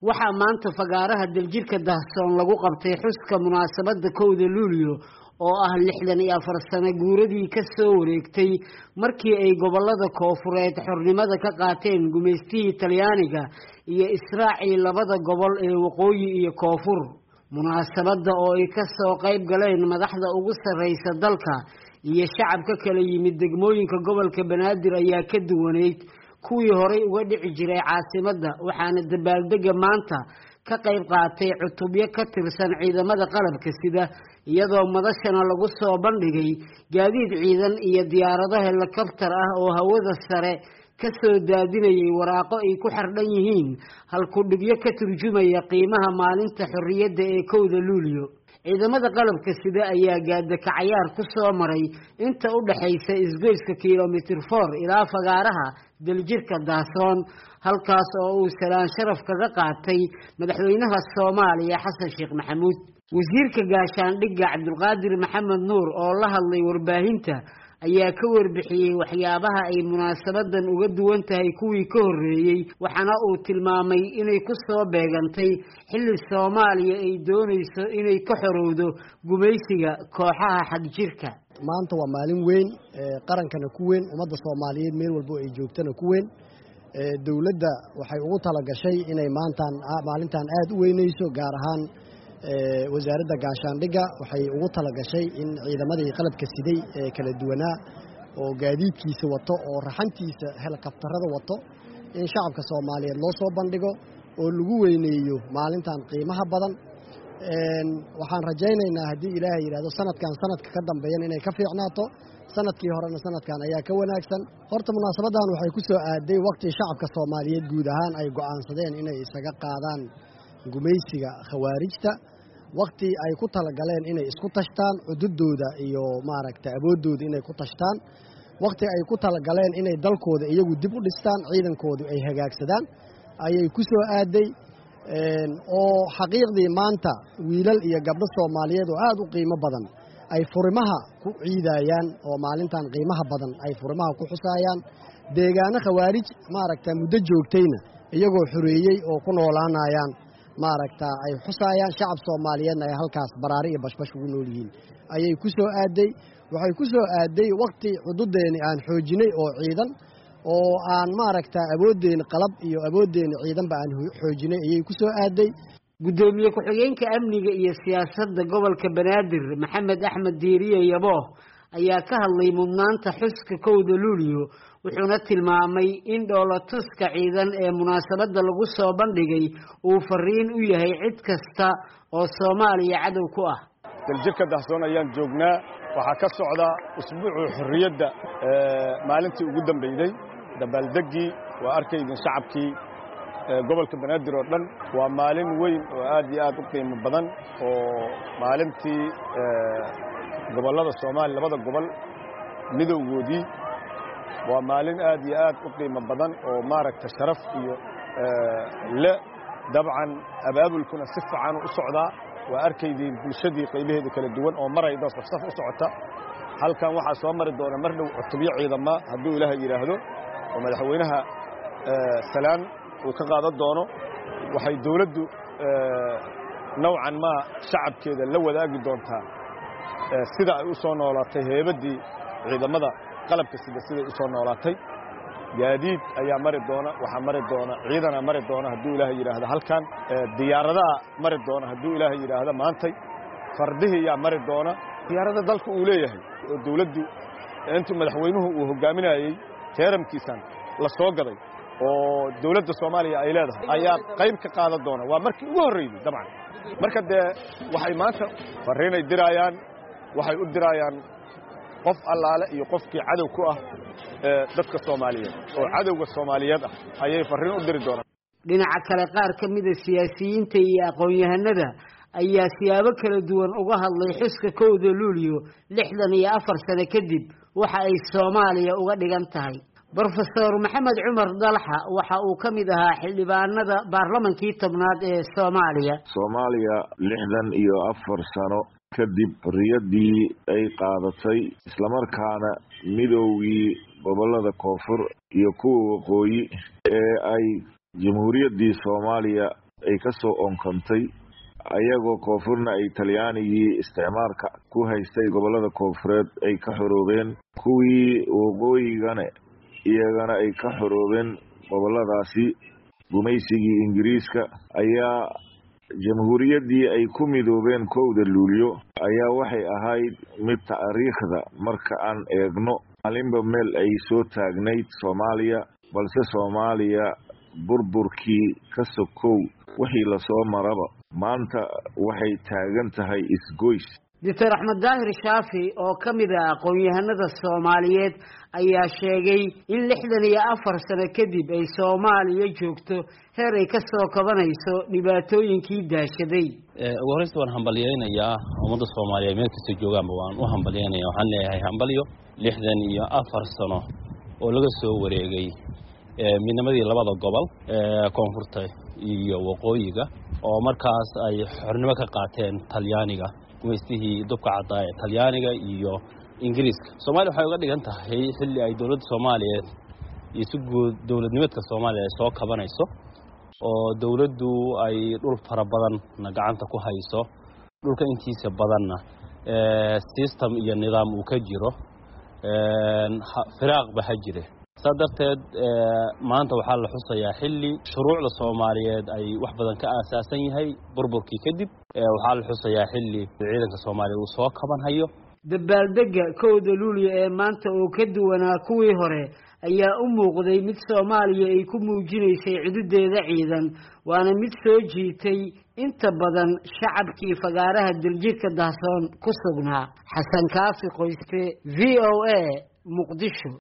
waxaa maanta fagaaraha daljirka Dahsoon lagu qabtay xuska munaasabada 1 Luulyo oo ah 64 sano guuradii ka soo wareegtay markii ay gobolada Koonfureed xornimada ka qaateen gumeystii Talyaaniga iyo Israaciil labada gobol ee waqooyi iyo koonfur. munaasabada oo ay ka soo qayb galeen madaxda ugu sareysa dalka iyo shacabka kala yimid degmooyinka gobolka Banaadir ayaa ka duwaneyd kuwii horay uga dhici jiray caasimadda, waxaana dabaaldega maanta ka qayb qaatay cutubyo ka tirsan ciidamada qalabka sida iyadoo madashana lagu soo bandhigay gaadiid ciidan iyo diyaarado helikobtar ah oo hawada sare ka soo daadinayay waraaqo ay ku xardhan yihiin halku-dhigyo ka turjumaya qiimaha maalinta xorriyadda ee 1 Luulyo. ciidamada qalabka sida ayaa gaada kacayaar ku soo maray inta u dhaxaysa isgoyska kiiloomitir 4 ilaa fagaaraha daljirka Dahsoon, halkaas oo uu salaan sharaf kaga qaatay madaxweynaha Soomaaliya Xasan Sheekh Maxamuud. wasiirka gaashaandhigga Cabdulqaadir Maxamed Nuur oo la hadlay warbaahinta ayaa ka warbixiyay waxyaabaha ay munaasabadan uga duwan tahay kuwii ka horeeyay, waxaana uu tilmaamay inay ku soo beegantay xilli Soomaaliya ay doonayso inay ka xorowdo gumeysiga kooxaha xagjirka. maanta waa maalin weyn qarankana ku weyn, ummadda Soomaaliyeed meel walba ay joogtana ku weyn. dawladda waxay ugu talagashay inay maalintan aad u weynayso, gaar ahaan wasaaradda gaashaandhigga waxay ugu talagashay in ciidamadii qalabka siday ee kala duwanaa oo gaadiidkiisa wato oo raxantiisa helikobtarada wato in shacabka Soomaaliyeed loo soo bandhigo oo lagu weyneeyo maalintan qiimaha badan. waxaan rajaynaynaa haddii Ilaahay yiraahdo sanadkan sanadka ka dambeeyana inay ka fiicnaato, sanadkii horena sanadkan ayaa ka wanaagsan. horta munaasabadan waxay ku soo aaday waqti shacabka Soomaaliyeed guud ahaan ay go'aansadeen inay isaga qaadaan gumeysiga khawaarijta, waqti ay ku talagaleen inay isku tashtaan cududooda iyo awoodooda inay ku tashtaan, waqti ay ku talagaleen inay dalkooda iyagu dib u dhistaan, ciidankoodu ay hagaagsadaan ayay ku soo aaday. oo xaqiiqdii maanta wiilal iyo gabdho Soomaaliyeed oo aad u qiimo badan ay furimaha ku ciidayaan oo maalintan qiimaha badan ay furimaha ku xusayaan. deegaano khawaarij muddo joogtayna iyagoo xoreeyay oo ku noolaanayaan ay xusayaan. shacab Soomaaliyeedna ay halkaas baraari iyo bashbash ugu nool yihiin ayay ku soo aaday. waxay ku soo aaday waqti xuduudeena aan xoojinay oo ciidan oo aan awoodeena qalab iyo awoodeena ciidanba aan xoojinay ayay ku soo aaday. gudoomiye ku-xigeenka amniga iyo siyaasadda gobolka Banaadir Maxamed Axmed Diiriye Yabo ayaa ka hadlay mudnaanta xuska 1 Luulyo, wuxuuna tilmaamay in dhoolatuska ciidan ee munaasabada lagu soo bandhigay uu fariin u yahay cid kasta oo Soomaaliya cadow ku ah. daljirka Dahsoon ayaan joognaa, waxaa ka socda usbuuca xorriyadda maalintii ugu dambeeyay. dabaaldegii waa arkaydin shacabkii gobolka Banaadir oo dhan. waa maalin weyn oo aad iyo aad u qiimo badan oo maalintii gobolada Soomaaliya labada gobol midowgoodii. waa maalin aad iyo aad u qiimo badan oo sharaf iyo dabcan abaabulkuna si fiican u socdaa. waa arkaydin bulshadii qaybaheeda kala duwan oo marayda safsaf u socota. halkan waxaa soo mari doona mar dhow cutubyo ciidama hadduu Ilaahay yiraahdo oo madaxweynaha salaan uu ka qaadan doono. waxay dawladdu noocan ma shacabkeeda la wadaagi doontaa sida ay u soo noolaatay heebadii ciidamada qalabka sida u soo noolaatay. gaadiid ayaa mari doona, waxaa mari doona ciidana mari doona hadduu Ilaahay yiraahdo. halkan diyaaradaha mari doona hadduu Ilaahay yiraahdo. maantay fardihii yaa mari doona. diyaarada dalka uu leeyahay oo dawladdu intii madaxweynuhu uu hogaaminayay teeramkiisan la soo gaday oo dawladda Soomaaliya ay leedahay ayaa qayb ka qaadan doona. waa markii ugu horeeyay dabcan. marka waxay maanta fariinay dirayaan, waxay u dirayaan qof allaale iyo qofkii cadow ku ah dadka Soomaaliyeed oo cadowga Soomaaliyeed ah ayay fariin u diri doonaan. dhinaca kale qaar ka mid ah siyaasiyiinta iyo aqoon-yahanada ayaa siyaabo kala duwan uga hadlay xuska 1 Luulyo 64 sano kadib waxa ay Soomaaliya uga dhigan tahay. Professor Maxamed Cumar Dalxa waxa uu ka mid ahaa xildhibaanada baarlamankii 10aad ee Soomaaliya. Soomaaliya 64 sano kadib xorriyadii ay qaadatay, isla markaana midowgii gobolada koonfur iyo kuwa waqooyi ee ay jamhuuriyaddii Soomaaliya ay ka soo onkantay ayagoo koonfurna ay talyaanigii isticmaalka ku haystay gobollada koonfureed ay ka xoroobeen kuwii waqooyigana iyagana ay ka xoroobeen gobolladaasi gumaysigii ingiriiska ayaa jamhuuriyaddii ay ku midoobeen 1 Luulyo ayaa waxay ahayd mid taariikhda marka aan eegno maalinba meel ay soo taagnayd Soomaaliya balse Soomaaliya burburkii ka sokow wixii la soo maraba maanta waxay taagan tahay isgoys. Dr. Axmed Daahir Shaafi oo kamid ah aqoon-yahanada Soomaaliyeed ayaa sheegay in 64 sano kadib ay Soomaaliya joogto heer ay ka soo kabanayso dhibaatooyinkii daashaday. ugu horreyn waan hambalyeeynaa ummadda Soomaaliyeed meel kasta joogaanba waan u hambalyeeynaa waxaan leeyahay hambalyo 64 sano oo laga soo wareegay midnimadii labada gobol koonfurta iyo waqooyiga oo markaas ay xornimo ka qaateen Talyaaniga gumaystihii dubka cadaa ee Talyaaniga iyo Ingiriiska. Soomaaliya waxay uga dhigan tahay xilli ay dawladda Soomaaliyeed iyo si guud dawladnimadka Soomaaliya ay soo kabanayso oo dawladdu ay dhul fara badan gacanta ku hayso dhulka intiisa badanna system iyo nidaam uu ka jiro firaaq ba jire sadarteed maanta waxaa la xusayaa xilli shuruucda Soomaaliyeed ay wax badan ka aasaasan yahay burburkii kadib waxaa la xusayaa xilli ciidanka Soomaaliyeed uu soo kaban hayo. Dabaaldega 1 Luulyo ee maanta oo ka duwanaa kuwii hore ayaa u muuqday mid Soomaaliya ay ku muujinaysay ciidadeeda ciidan waana mid soo jiitay inta badan shacabkii fagaaraha daljirka Dahsoon ku sugnaa. Xasan Kaafi Qoyste VOA Muqdisho.